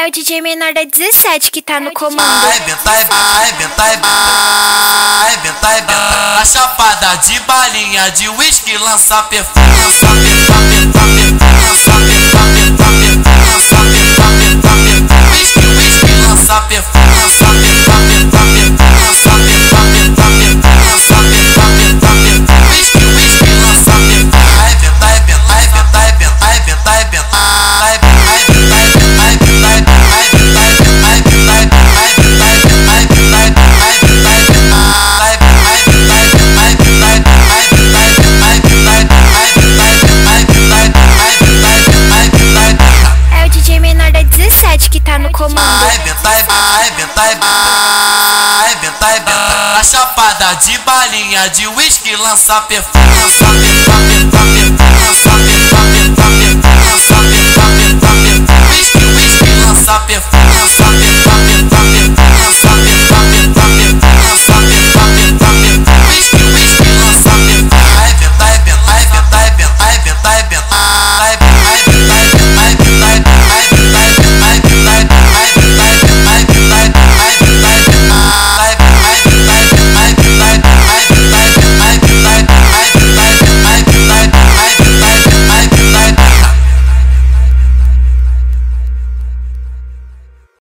É o DJ menor da 17 que tá no comando. Arrebenta, arrebenta, arrebenta, arrebenta. A chapada de balinha de whisky lança perfume, lança perfume, lança perfume, lança perfume, whisky, whisky lança perfume, lança perfume, lança perfume, lança perfume, whisky, whisky lança perfume. Arrebenta, arrebenta, arrebenta, arrebenta, arrebenta, que tá no comando. Arrebenta, arrebenta, arrebenta, arrebenta. A chapada de balinha de whisky lança perfume, lança perfume, lança perfume, lança perfume.